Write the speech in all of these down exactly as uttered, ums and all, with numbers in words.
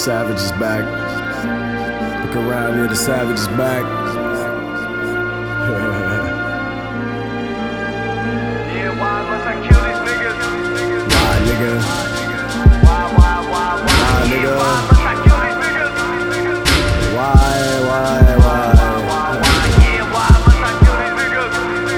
Savage is back. Look around here, the Savage is back. Yeah, why must I kill these niggas? Why, nigga? Why, why, why, why? Why, Yeah, nigga? why must I kill these niggas? Why, why, why? Why, why, yeah, why must I kill these niggas?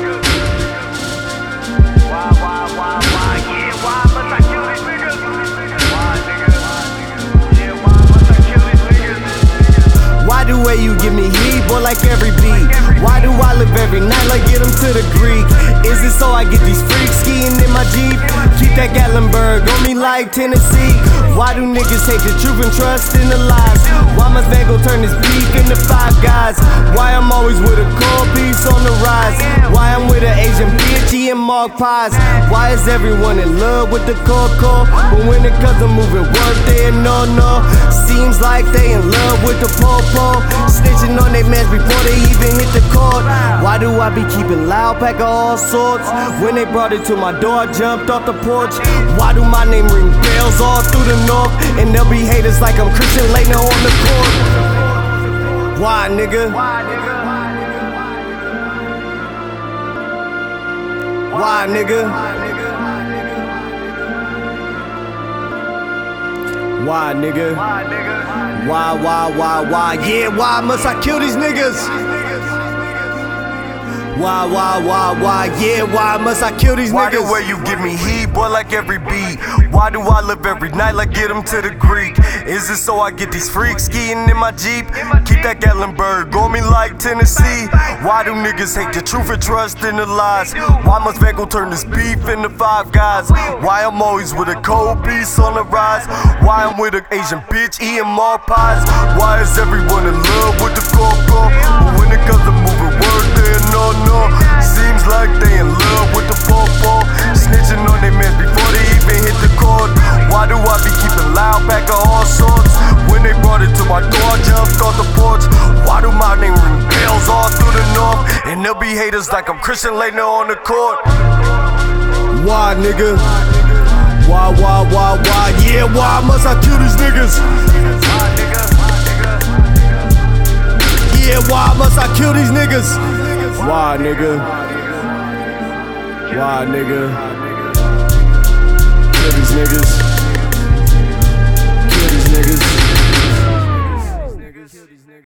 Why, why, why, why, yeah, why must I kill these niggas? Why, nigga? Yeah, why must I kill these niggas? Why do way you give me heat, boy, like every beat? Why do I live every night like get them to the Greek? Is it so I get these freaks skiing in my Jeep? Keep that Gatlinburg on me like Tennessee. Why do niggas hate the truth and trust in the lies? Why must Van Gogh turn his beef into five guys? Why I'm always with a cold piece on the rise? Why I'm with an Asian bitch eating mark pies? Why is everyone in love with the coco? But when it comes to moving work, they in no no. Seems like they in love with the po-po, snitching on they mans before they even hit the court. Why do I be keeping loud, pack of all sorts? When they brought it to my door, I jumped off the porch. Why do my name ring bells all through the north? And they'll be haters like I'm Christian Laettner on the court. Why, nigga? Why, nigga? Why, nigga? Why, nigga? Why, nigga? Why, why, why, why? Yeah, why must I kill these niggas? Why, why, why, why? Yeah, why must I kill these Why niggas? the way you give me heat, boy, like every beat? Why do I live every night like get them to the Greek? Is it so I get these freaks skiing in my Jeep? Keep that Gatlinburg on me like Tennessee. Why do niggas hate the truth and trust in the lies? Why must Van Gogh turn this beef into five guys? Why I'm always with a cold piece on the rise? Why I'm with an Asian bitch eating mark pies? Why is everyone in love with the coco? But when it comes to moving work, they no no. Seems like they in love with the po-po, snitching on they mans before they even hit the court. Why do I be keeping loud, pack of all sorts? When they brought it to my door, I jumped off the porch. Why do my name ring bells all through the north? And they'll be haters like I'm Christian Laettner on the court. Why, nigga? Why, why, why, why? Yeah, why must I kill these niggas? Why, nigga? Yeah, why must I kill these niggas? Why, nigga? Why, nigga? Kill these niggas. Kill these niggas.